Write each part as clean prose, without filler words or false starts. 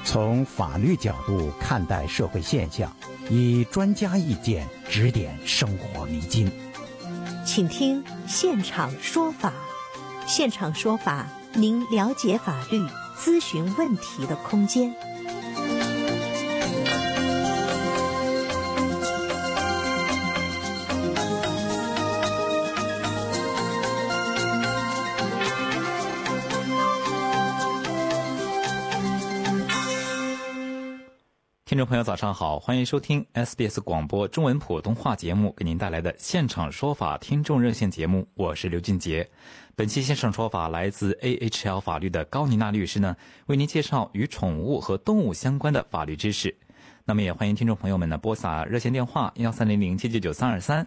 从法律角度看待社会现象，以专家意见指点生活迷津。 请听现场说法。现场说法，您了解法律、咨询问题的空间。 听众朋友早上好，欢迎收听 SBS 广播中文普通话节目给您带来的现场说法听众热线节目，我是刘俊杰。本期现场说法来自 AHL 法律的高妮娜律师呢，为您介绍与宠物和动物相关的法律知识。那么也欢迎听众朋友们呢拨打热线电话1300799323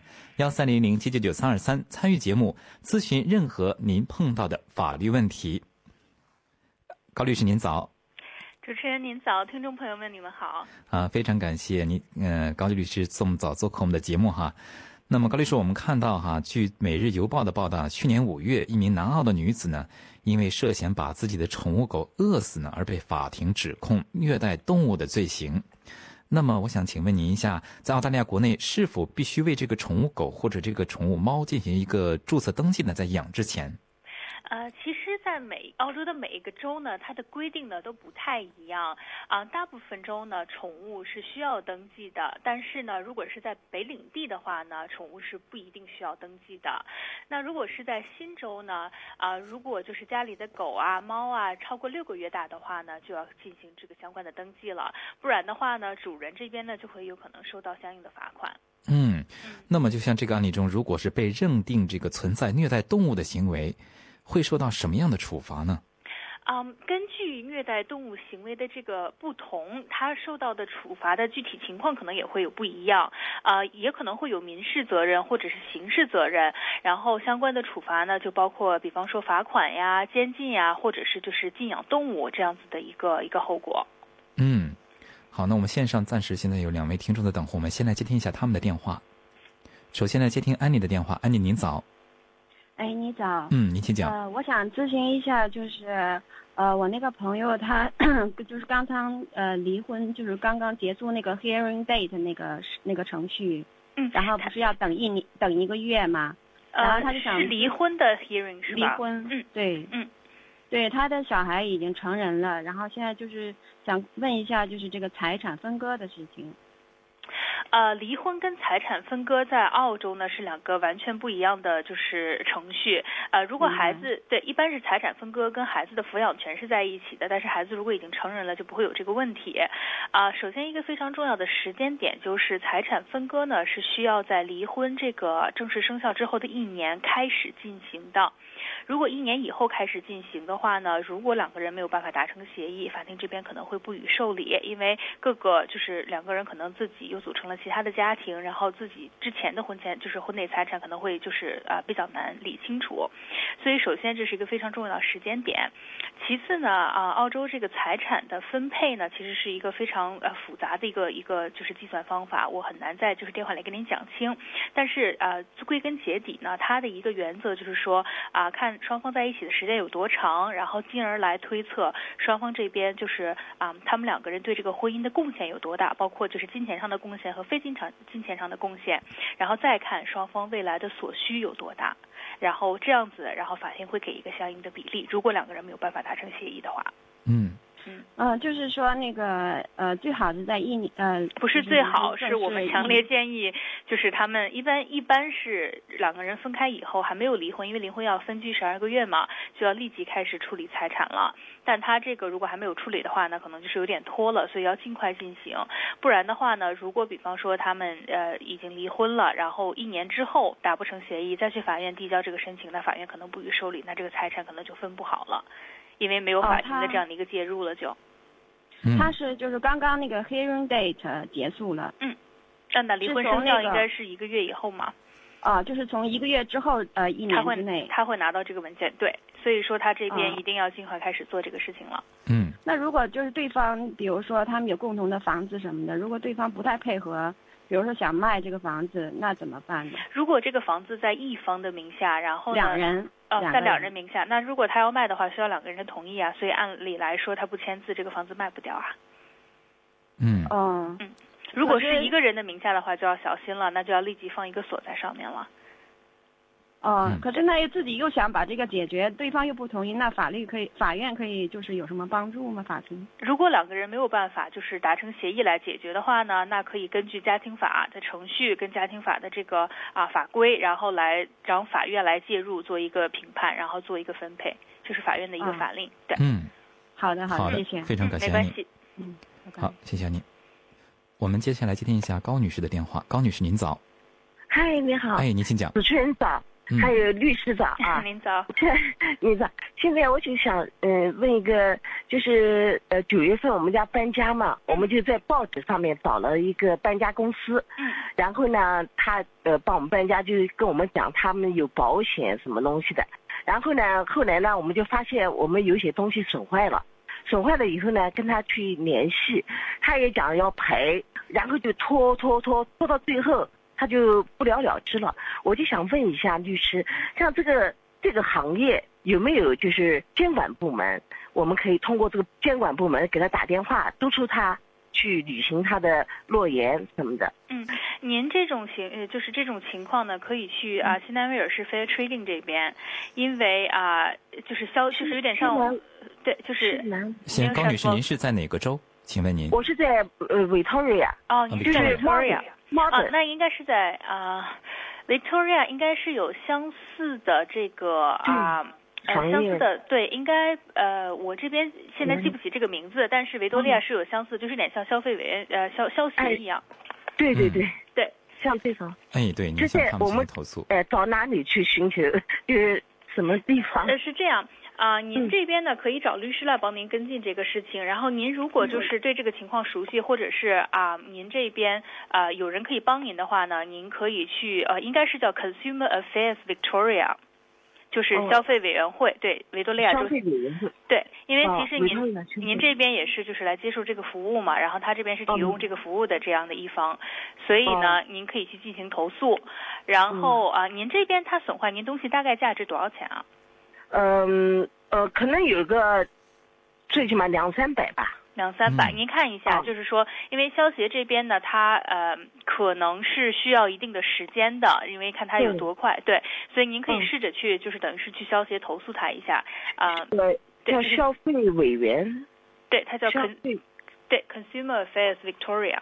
1300799323参与节目，咨询任何您碰到的法律问题。高律师您早。 主持人您早，听众朋友们你们好。 非常感谢您，高律师这么早做客我们的节目哈。那么高律师，我们看到哈，据《每日邮报》的报道，去年5月，一名南澳的女子呢，因为涉嫌把自己的宠物狗饿死呢，而被法庭指控虐待动物的罪行。那么我想请问您一下，在澳大利亚国内是否必须为这个宠物狗或者这个宠物猫进行一个注册登记呢？在养之前？ 其实在澳洲的每一个州呢，它的规定呢都不太一样大部分州呢宠物是需要登记的，但是呢如果是在北领地的话呢，宠物是不一定需要登记的。那如果是在新州呢如果就是家里的狗啊猫啊超过6个月大的话呢，就要进行这个相关的登记了，不然的话呢主人这边呢就会有可能收到相应的罚款。 那么就像这个案例中，如果是被认定这个存在虐待动物的行为，会受到什么样的处罚呢？ 根据虐待动物行为的这个不同，它受到的处罚的具体情况可能也会有不一样，也可能会有民事责任或者是刑事责任，然后相关的处罚呢就包括比方说罚款呀、监禁呀，或者是就是禁养动物这样子的一个后果。 好，那我们线上暂时现在有2位听众在等候，我们先来接听一下他们的电话。首先来接听安妮的电话，安妮您早。 你早。 您请讲。 我想咨询一下，就是我那个朋友他就是刚刚离婚，就是刚刚结束那个 hearing date 那个程序，然后不是要等1个月吗？然后他就想是离婚的 hearing 是吧？ 离婚，对，对，他的小孩已经成人了，然后现在就是想问一下，就是这个财产分割的事情。 离婚跟财产分割在澳洲呢是2个完全不一样的就是程序。如果孩子对，一般是财产分割跟孩子的抚养权是在一起的，但是孩子如果已经成人了就不会有这个问题。首先一个非常重要的时间点就是财产分割呢是需要在离婚这个正式生效之后的1年开始进行的。如果1年以后开始进行的话呢，如果2个人没有办法达成协议，法庭这边可能会不予受理，因为各个就是2个人可能自己又组成了其他的家庭，然后自己之前的婚内财产可能会就是比较难理清楚，所以首先这是一个非常重要的时间点。其次呢澳洲这个财产的分配呢其实是一个非常复杂的一个就是计算方法，我很难在就是电话里跟您讲清，但是归根结底呢，它的一个原则就是说看双方在一起的时间有多长，然后进而来推测双方这边就是他们2个人对这个婚姻的贡献有多大，包括就是金钱上的贡献和非金钱上的贡献，然后再看双方未来的所需有多大，然后这样子，然后法庭会给一个相应的比例，如果2个人没有办法达成协议的话。 就是说那个最好是在1年不是最好，是我们强烈建议，就是他们一般是2个人分开以后还没有离婚，因为离婚要分居12个月嘛，就要立即开始处理财产了。但他这个如果还没有处理的话呢，可能就是有点拖了，所以要尽快进行。不然的话呢，如果比方说他们已经离婚了，然后1年之后达不成协议，再去法院递交这个申请，那法院可能不予受理，那这个财产可能就分不好了，因为没有法庭的这样的一个介入了就。 他是就是刚刚那个 hearing date 结束了。 那离婚生效应该是1个月以后嘛？ 就是从1个月之后1年之内他会拿到这个文件，对，所以说他这边一定要尽快开始做这个事情了。 那如果就是对方比如说他们有共同的房子什么的，如果对方不太配合，比如说想卖这个房子，那怎么办呢？ 如果这个房子在一方的名下，然后呢 2人在2人名下，那如果他要卖的话需要2个人的同意啊，所以按理来说他不签字这个房子卖不掉啊。 如果是一个人的名下的话，就要小心了，那就要立即放一个锁在上面了。 可是那自己又想把这个解决，对方又不同意，那法院可以就是有什么帮助吗？法庭？ 如果两个人没有办法就是达成协议来解决的话呢，那可以根据家庭法的程序跟家庭法的这个法规，然后让法院来介入做一个评判，然后做一个分配，这是法院的一个法令。对， 好的，谢谢， 非常感谢你。 没关系。 好，谢谢你。我们接下来接听一下高女士的电话。高女士，您早。 嗨，你好。 您请讲。 主持人早。还有律师早啊！ 您早， 您早。现在我就想问一个，就是9月份我们家搬家嘛，我们就在报纸上面找了一个搬家公司，然后呢，他帮我们搬家，就跟我们讲他们有保险什么东西的，然后呢，后来呢，我们就发现我们有些东西损坏了以后呢，跟他去联系，他也讲要赔，然后就拖到最后。他就不了了之了，我就想问一下律师，像这个行业有没有就是监管部门，我们可以通过这个监管部门给他打电话，督促他去履行他的诺言什么的。 您这种情况呢，可以去西南威尔士 Fair Trading 这边，因为就是有点像对，就是先高女士，您是在哪个州？请问您？ 我是在Victoria。 你是在 Victoria。那应该是在Victoria 应该是有相似的这个相似的，对，应该我这边现在记不起这个名字，但是维多利亚是有相似，就是有点像消费委员消协一样。 对，像这种。 对，您向他们投诉。 找哪里去寻求？就是什么地方？ 是这样。您这边呢可以找律师来帮您跟进这个事情，然后您如果就是对这个情况熟悉，或者是您这边有人可以帮您的话呢，您可以去应该是叫 Consumer Affairs Victoria， 就是消费委员会，对，维多利亚州。 消费委员会。 对，因为其实您这边也是就是来接受这个服务嘛，然后他这边是提供这个服务的这样的一方，所以呢您可以去进行投诉，然后您这边它损坏您东西大概价值多少钱啊？ 可能有个最起码200-300吧。 200-300，您看一下，就是说，因为消协这边呢，它可能是需要一定的时间的，因为看它有多快，对，所以您可以试着去，就是等于是去消协投诉他一下， 叫消费委员， 对，它叫对 Consumer Affairs Victoria。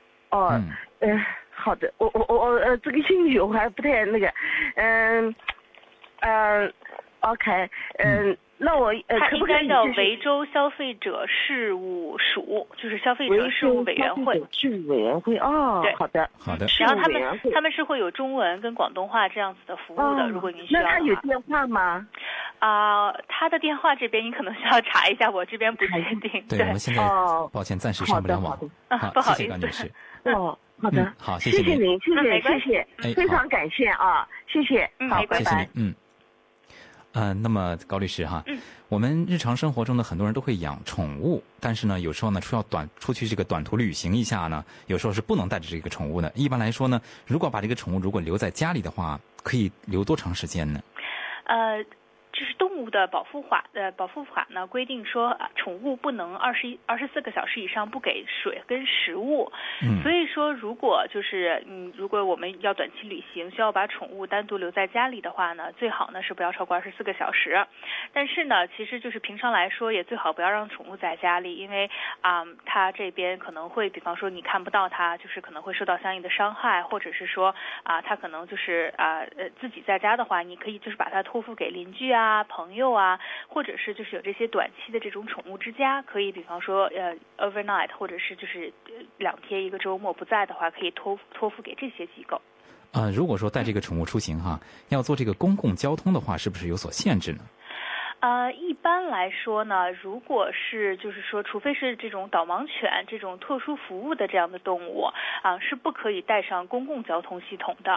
好的，我这个英语我还不太那个，OK，那我它应该叫维州消费者事务署，就是消费者事务委员会。 事务委员会对，好的。 然后他们是会有中文跟广东话这样子的服务的，如果您需要的话。 那他有电话吗？ 他的电话这边你可能需要查一下，我这边不确定。 对，我们现在抱歉暂时上不了网。 不好意思， 谢谢高女士。 好的， 好， 谢谢您，谢谢，非常感谢谢谢，好，拜拜。 那么高律师哈，我们日常生活中呢，很多人都会养宠物，但是呢，有时候呢，出去这个短途旅行一下呢，有时候是不能带着这个宠物的。一般来说呢，如果把这个宠物如果留在家里的话，可以留多长时间呢？ 就是动物的保护法呢规定说，宠物不能24个小时以上不给水跟食物。所以说，如果我们要短期旅行，需要把宠物单独留在家里的话呢，最好呢是不要超过24个小时。但是呢，其实就是平常来说，也最好不要让宠物在家里，因为它这边可能会，比方说你看不到它，就是可能会受到相应的伤害，或者是说它可能就是自己在家的话，你可以就是把它托付给邻居朋友或者是就是有这些短期的这种宠物之家，可以比方说overnight， 或者是就是2天1个周末不在的话，可以托付给这些机构。 如果说带这个宠物出行要坐这个公共交通的话，是不是有所限制呢？ 一般来说呢，如果是就是说，除非是这种导盲犬这种特殊服务的这样的动物是不可以带上公共交通系统的。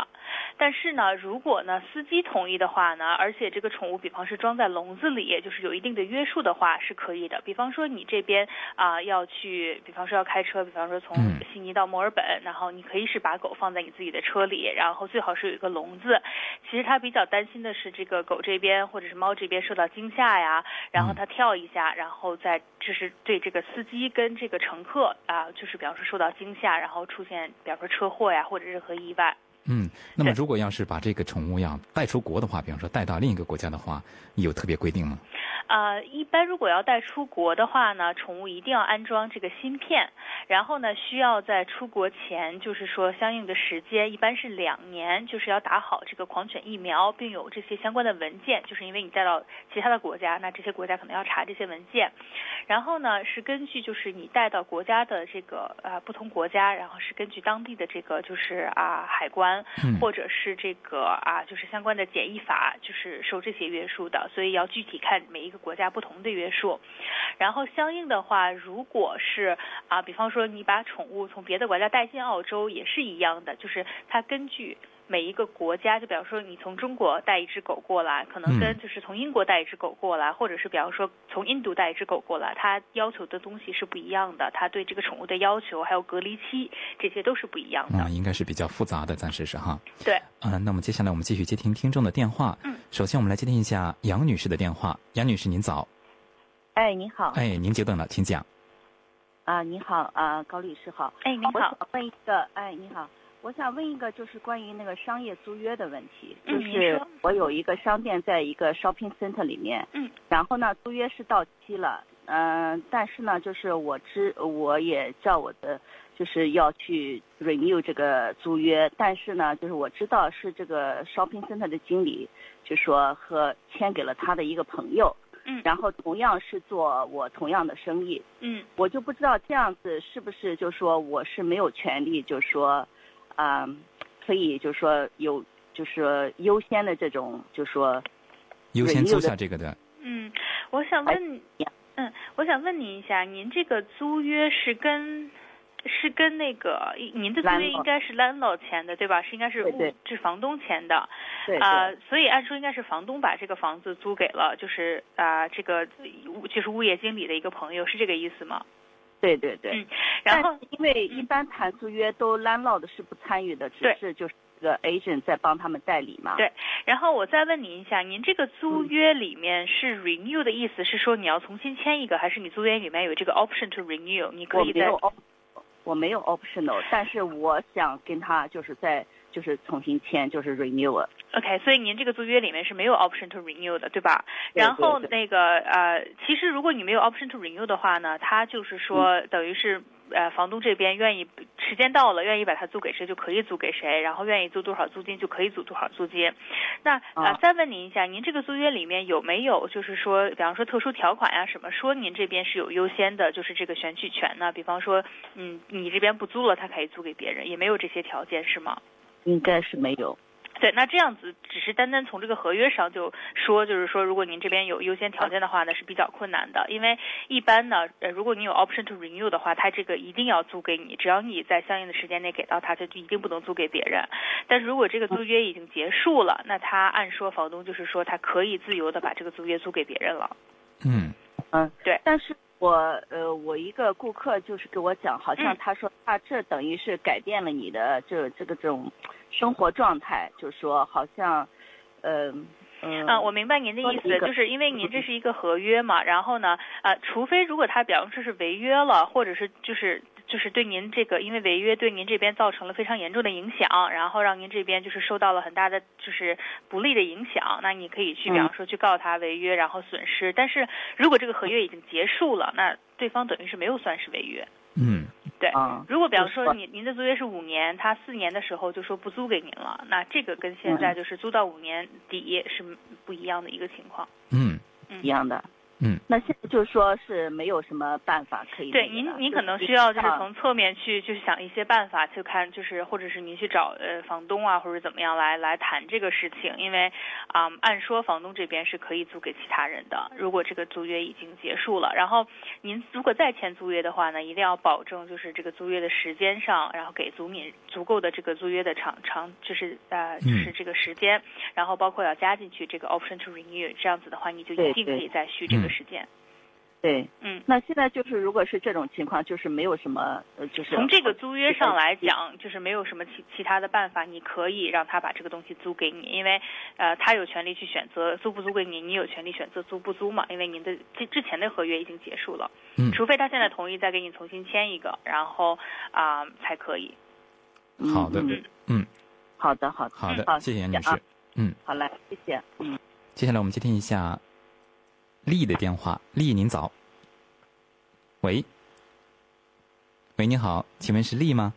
但是呢，如果呢司机同意的话呢，而且这个宠物比方是装在笼子里，就是有一定的约束的话是可以的。比方说你这边要去，比方说要开车，比方说从悉尼到墨尔本，然后你可以是把狗放在你自己的车里，然后最好是有一个笼子。其实他比较担心的是这个狗这边或者是猫这边受到惊吓呀，然后它跳一下，然后再就是对这个司机跟这个乘客就是比方说受到惊吓，然后出现比方说车祸呀或者任何意外。 那么如果要是把这个宠物要带出国的话，比方说带到另一个国家的话，有特别规定吗？ 一般如果要带出国的话呢，宠物一定要安装这个芯片，然后呢需要在出国前就是说相应的时间，一般是2年，就是要打好这个狂犬疫苗，并有这些相关的文件，就是因为你带到其他的国家，那这些国家可能要查这些文件。然后呢是根据就是你带到国家的这个不同国家，然后是根据当地的这个就是海关或者是这个就是相关的检疫法，就是受这些约束的，所以要具体看每一个国家不同的约束。然后相应的话，如果是比方说你把宠物从别的国家带进澳洲，也是一样的，就是它根据每一个国家，就比方说你从中国带一只狗过来，可能跟就是从英国带一只狗过来，或者是比方说从印度带一只狗过来，它要求的东西是不一样的，它对这个宠物的要求还有隔离期，这些都是不一样的。 应该是比较复杂的，暂时是哈。 对。 那么接下来我们继续接听听众的电话。首先我们来接听一下杨女士的电话。杨女士您早。 你好。 您久等了，请讲。 你好，高律师好。 您好。 我想问一个，你好。我想问一个，就是关于那个商业租约的问题。就是我有一个商店在一个 shopping center 里面，然后呢，租约是到期了，但是呢，就是我也叫我的就是要去 renew 这个租约，但是呢，就是我知道是这个 shopping center 的经理就说签给了他的一个朋友，然后同样是做我同样的生意，我就不知道这样子是不是就说我是没有权利就说可以就是说有就是优先的这种就是说优先租下这个的。 我想问您一下，您这个租约是跟那个您的租约应该是 landlord 签的对吧？应该是房东签的。 对。 所以按说应该是房东把这个房子租给了就是这个就是物业经理的一个朋友，是这个意思吗？ 对。 然后因为一般谈租约都 landlord 是不参与的，只是就是这个 agent 在帮他们代理嘛。 对。然后我再问您一下，您这个租约里面是 renew 的意思是说你要重新签一个，还是你租约里面有这个 option to renew？ 你可以我没有 optional， 但是我想跟他就是重新签，就是 renew。 OK， 所以您这个租约里面是没有 option to renew 的，对吧？ 对。 然后那个其实如果你没有 option to renew 的话呢，它就是说等于是房东这边愿意时间到了愿意把它租给谁就可以租给谁，然后愿意租多少租金就可以租多少租金。那再问您一下，您这个租约里面有没有就是说比方说特殊条款呀什么说您这边是有优先的就是这个选取权呢？比方说你这边不租了他可以租给别人，也没有这些条件是吗？ 应该是没有。 对，那这样子只是单单从这个合约上就是说如果您这边有优先条件的话呢是比较困难的，因为一般呢如果你有 option to renew 的话，他这个一定要租给你，只要你在相应的时间内给到他，就一定不能租给别人。但是如果这个租约已经结束了，那他按说房东就是说他可以自由的把这个租约租给别人了。对。 但是我一个顾客就是给我讲，好像他说他这等于是改变了你的这种生活状态，就是说好像我明白您的意思，就是因为您这是一个合约嘛，然后呢除非如果他比方说是违约了，或者是就是对您这个因为违约对您这边造成了非常严重的影响，然后让您这边就是受到了很大的就是不利的影响，那你可以去比方说去告他违约然后损失。但是如果这个合约已经结束了，那对方等于是没有算是违约。对。如果比方说您的租约是5年，他4年的时候就说不租给您了，那这个跟现在就是租到5年底是不一样的一个情况。 一样的。 那现在就是说是没有什么办法可以。 对，您可能需要就是从侧面去就是想一些办法去看，就是或者是您去找房东啊或者怎么样来谈这个事情，因为按说房东这边是可以租给其他人的，如果这个租约已经结束了，然后您如果再签租约的话呢，一定要保证就是这个租约的时间上，然后给租民足够的这个租约的长就是就是这个时间，然后包括要加进去这个 option to renew， 这样子的话你就一定可以再续这个时间。 对，那现在就是如果是这种情况，就是没有什么就是从这个租约上来讲，就是没有什么其他的办法，你可以让他把这个东西租给你，因为他有权利去选择租不租给你，你有权利选择租不租嘛，因为您的之前的合约已经结束了，除非他现在同意再给你重新签一个，然后才可以。 好的， 好的， 好的，谢谢女士。 好嘞，谢谢。 接下来我们接听一下丽的电话。丽，您早。喂，您好，请问是丽吗？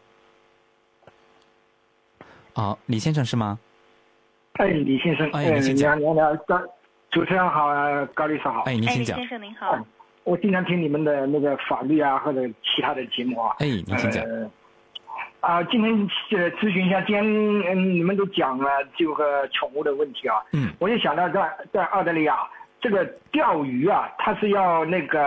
李先生是吗？ 李先生，你好，主持人好，高律师好。 您请讲。 李先生您好。 我经常听你们的那个法律啊或者其他的节目啊。 您请讲。 今天咨询一下，今天你们都讲了这个宠物的问题啊。我就想到在澳大利亚这个钓鱼啊，它是要那个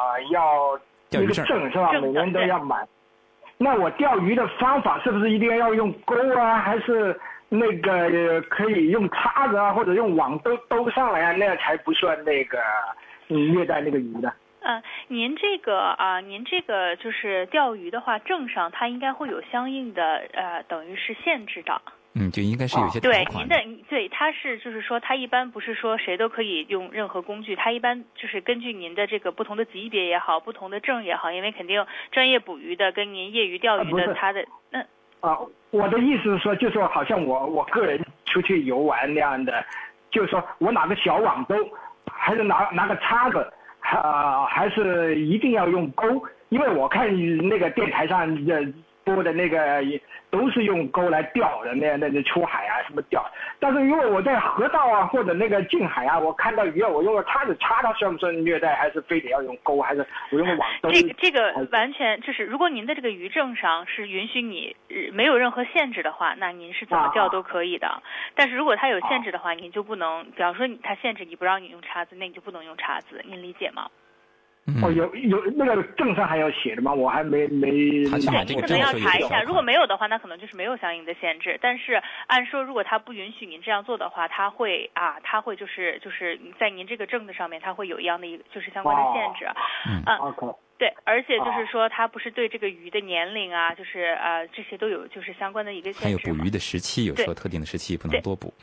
证是吧？每年都要买。那我钓鱼的方法是不是一定要用钩啊，还是那个可以用叉子啊，或者用网兜上来啊，那样才不算那个虐待那个鱼的？ 您这个就是钓鱼的话，证上它应该会有相应的等于是限制的。 就应该是有些条款的。 对，它是就是说，它一般不是说谁都可以用任何工具，它一般就是根据您的这个不同的级别也好，不同的证也好，因为肯定专业捕鱼的跟您业余钓鱼的，它的我的意思是说，就说好像我个人出去游玩那样的，就是说我拿个小网兜，还是拿个叉子，还是一定要用钩，因为我看那个电台上播的那个都是用钩来钓的，那出海啊什么钓。但是如果我在河道啊或者那个近海啊，我看到鱼啊，我用个叉子插它，算不算虐待？还是非得要用钩？还是我用个网兜？ 这个完全就是，如果您的这个渔证上是允许你没有任何限制的话，那您是怎么钓都可以的。但是如果它有限制的话，您就不能，比方说它限制你不让你用叉子，那你就不能用叉子，您理解吗？ 有那个证上还要写的吗？我还没。 你可能要查一下，如果没有的话，那可能就是没有相应的限制。但是按说，如果他不允许您这样做的话，他会就是在您这个证的上面，他会有一样的就是相关的限制。 OK。 对，而且就是说，它不是对这个鱼的年龄啊，就是这些都有就是相关的一个限制。 还有捕鱼的时期，有时候特定的时期不能多捕。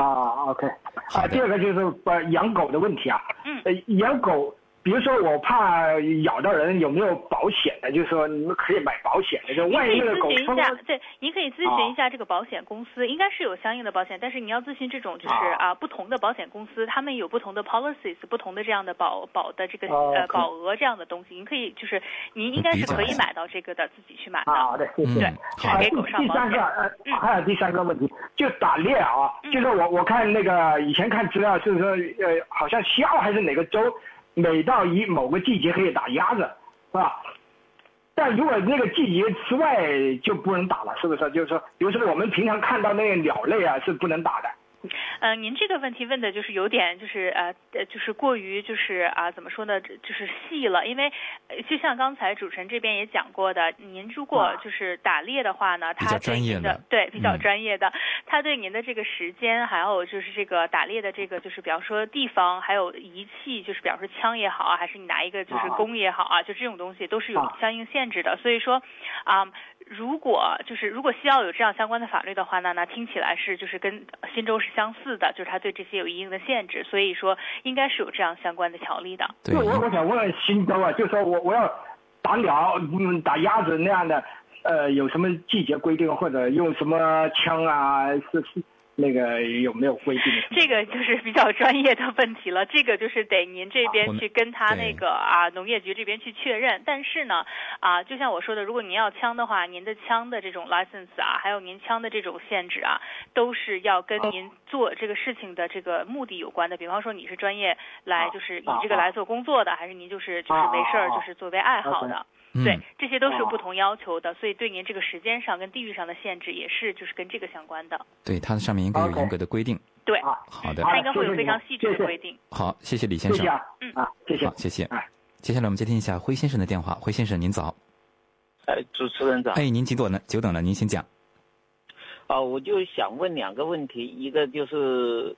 OK。第二个就是养狗的问题啊。养狗。比如说我怕咬到人，有没有保险的？就是说你们可以买保险的，就万一那个狗疯了。 对，你可以咨询一下这个保险公司，应该是有相应的保险，但是你要咨询这种就是不同的保险公司，他们有不同的 policies， 不同的这样的保的这个保额这样的东西，您可以就是您应该是可以买到这个的，自己去买的。 好的，谢谢。 对，就是给狗上保险。 还有第三个问题，就打猎啊，就是我看那个以前看资料，就是说好像西澳还是哪个州。每到某个季节可以打鸭子，是吧？但如果那个季节之外就不能打了，是不是？就是说，比如说我们平常看到那个鸟类啊，是不能打的。 您这个问题问的就是有点就是就是过于就是怎么说呢，就是细了，因为就像刚才主持人这边也讲过的，您如果就是打猎的话呢，它对您的比较专业的，它对您的这个时间，还有就是这个打猎的这个就是比方说地方，还有仪器，就是比方说枪也好啊，还是你拿一个就是弓也好啊，就这种东西都是有相应限制的，所以说如果西澳有这样相关的法律的话呢，那听起来是就是跟新州是相似的，就是它对这些有一定的限制，所以说应该是有这样相关的条例的。 对，我想问新州啊，就是说我要打鸟、打鸭子那样的，有什么季节规定，或者用什么枪啊？ 那个有没有规定？ 这个就是比较专业的问题了，这个就是得您这边去跟他那个农业局这边去确认。但是呢就像我说的，如果您要枪的话，您的枪的这种 license 还有您枪的这种限制都是要跟您做这个事情的这个目的有关的。比方说你是专业来就是以这个来做工作的，还是您就是没事儿就是作为爱好的。对，这些都是有不同要求的，所以对您这个时间上跟地域上的限制也是就是跟这个相关的。 对，它上面应该有严格的规定。 对， 好的， 它应该会有非常细致的规定。 好，谢谢李先生。 谢谢。 好，谢谢。接下来我们接听一下辉先生的电话。辉先生您早。 主持人早。 您久等了，您请讲。 我就想问2个问题，一个就是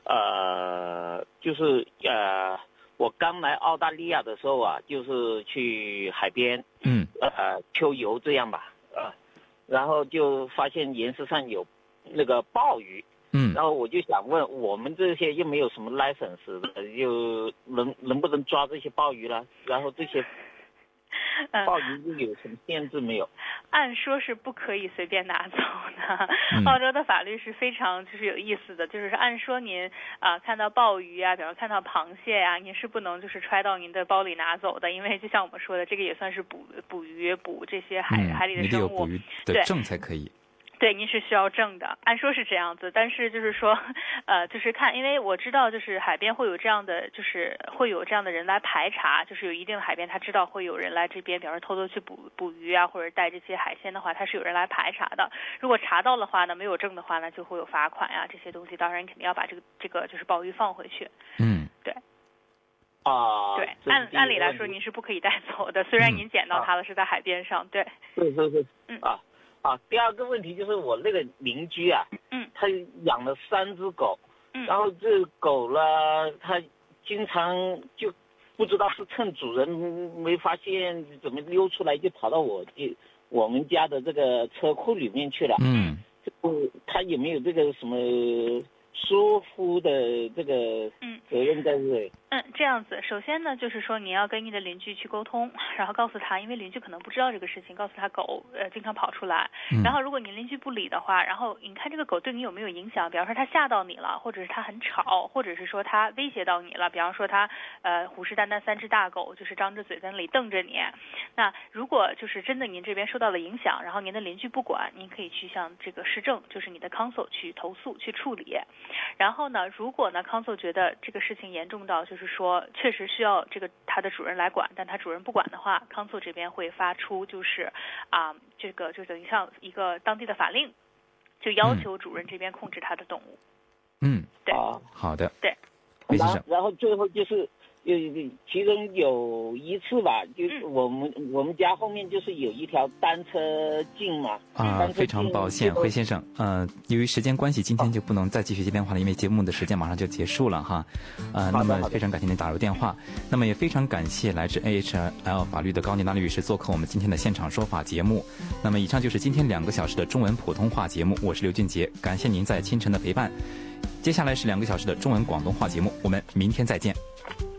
我刚来澳大利亚的时候就是去海边，秋游这样吧，然后就发现岩石上有那个鲍鱼，然后我就想问，我们这些又没有什么 license 的，又能不能抓这些鲍鱼了？然后这些鲍鱼又有什么限制没有？ 按说是不可以随便拿走的。澳洲的法律是非常就是有意思的，就是按说您看到鲍鱼比方看到螃蟹您是不能就是揣到您的包里拿走的，因为就像我们说的，这个也算是捕鱼捕这些海里的生物， 你得有捕鱼的证才可以。 对，您是需要证的，按说是这样子，但是就是说，就是看，因为我知道，就是海边会有这样的，就是会有这样的人来排查，就是有一定的海边，他知道会有人来这边，比方说偷偷去捕鱼或者带这些海鲜的话，他是有人来排查的。如果查到的话呢，没有证的话呢，就会有罚款这些东西，当然肯定要把这个就是鲍鱼放回去。对。对，按理来说您是不可以带走的，虽然您捡到它了，是在海边上。对。 是。第2个问题就是我那个邻居他养了3只狗，然后这狗呢，他经常就不知道是趁主人没发现怎么溜出来，就跑到我们家的这个车库里面去了。他有没有这个什么疏忽的这个责任在这？ 这样子，首先呢，就是说你要跟你的邻居去沟通，然后告诉他，因为邻居可能不知道这个事情，告诉他狗经常跑出来，然后如果你邻居不理的话，然后你看这个狗对你有没有影响，比方说它吓到你了，或者是它很吵，或者是说它威胁到你了，比方说它虎视眈眈3只大狗就是张着嘴在那里瞪着你，那如果就是真的您这边受到了影响，然后您的邻居不管，您可以去向这个市政，就是你的 council 去投诉去处理。然后呢，如果呢 council 觉得这个事情严重到就是说确实需要这个它的主人来管，但它主人不管的话， council 这边会发出就是这个就等于像一个当地的法令，就要求主人这边控制它的动物。对。 好的。 对。 然后最后就是其中有一次吧，就是我们家后面就是有一条单车径嘛。 非常抱歉，辉先生，由于时间关系，今天就不能再继续接电话了，因为节目的时间马上就结束了哈。那么非常感谢您打入电话，那么也非常感谢来自 AHL 法律的高年达律师做客我们今天的现场说法节目。那么以上就是今天2个小时的中文普通话节目，我是刘俊杰，感谢您在清晨的陪伴。接下来是2个小时的中文广东话节目，我们明天再见。